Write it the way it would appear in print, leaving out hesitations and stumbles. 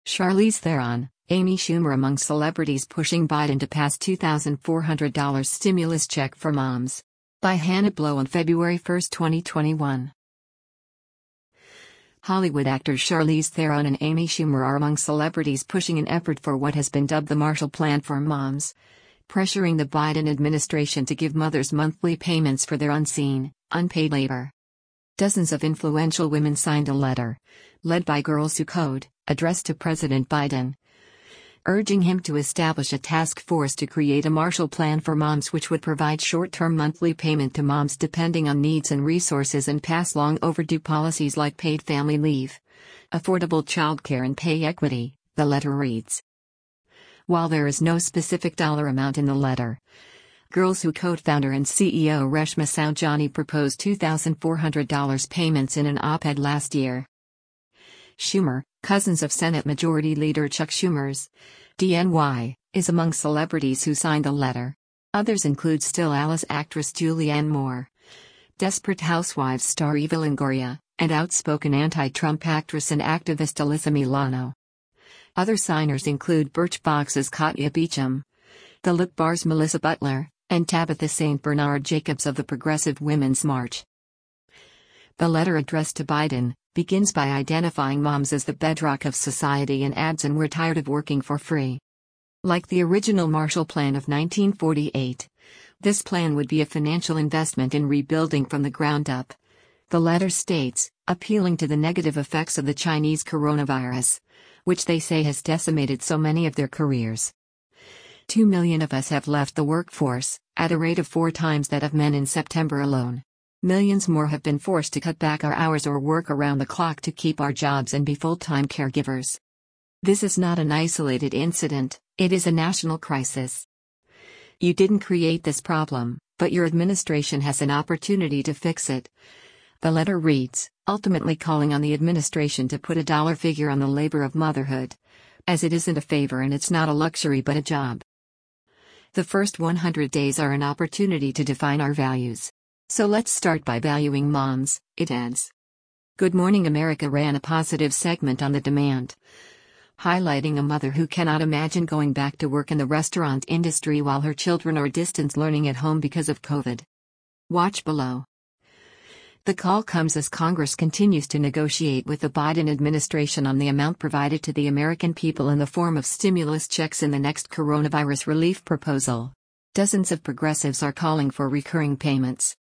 Charlize Theron, Amy Schumer among celebrities pushing Biden to pass $2,400 stimulus check for moms. By Hannah Blow on February 1, 2021. Hollywood actors Charlize Theron and Amy Schumer are among celebrities pushing an effort for what has been dubbed the Marshall Plan for moms, pressuring the Biden administration to give mothers monthly payments for their unseen, unpaid labor. Dozens of influential women signed a letter, led by Girls Who Code, addressed to President Biden, urging him to establish a task force to create a Marshall Plan for moms which would provide short-term monthly payment to moms depending on needs and resources and pass long overdue policies like paid family leave, affordable childcare and pay equity, the letter reads. While there is no specific dollar amount in the letter, Girls Who Code founder and CEO Reshma Saujani proposed $2,400 payments in an op-ed last year. Schumer, cousins of Senate Majority Leader Chuck Schumer's DNY, is among celebrities who signed the letter. Others include Still Alice actress Julianne Moore, Desperate Housewives star Eva Longoria, and outspoken anti-Trump actress and activist Alyssa Milano. Other signers include Birchbox's Katya Beecham, The Lip Bar's Melissa Butler, and Tabitha St. Bernard Jacobs of the Progressive Women's March. The letter addressed to Biden begins by identifying moms as the bedrock of society and adds, "And we're tired of working for free." Like the original Marshall Plan of 1948, this plan would be a financial investment in rebuilding from the ground up. The letter states, appealing to the negative effects of the Chinese coronavirus, which they say has decimated so many of their careers. 2 million of us have left the workforce, at a rate of 4 times that of men in September alone. Millions more have been forced to cut back our hours or work around the clock to keep our jobs and be full-time caregivers. This is not an isolated incident, it is a national crisis. You didn't create this problem, but your administration has an opportunity to fix it. The letter reads, ultimately calling on the administration to put a dollar figure on the labor of motherhood, as it isn't a favor and it's not a luxury but a job. The first 100 days are an opportunity to define our values. So let's start by valuing moms, it adds. Good Morning America ran a positive segment on the demand, highlighting a mother who cannot imagine going back to work in the restaurant industry while her children are distance learning at home because of COVID. Watch below. The call comes as Congress continues to negotiate with the Biden administration on the amount provided to the American people in the form of stimulus checks in the next coronavirus relief proposal. Dozens of progressives are calling for recurring payments,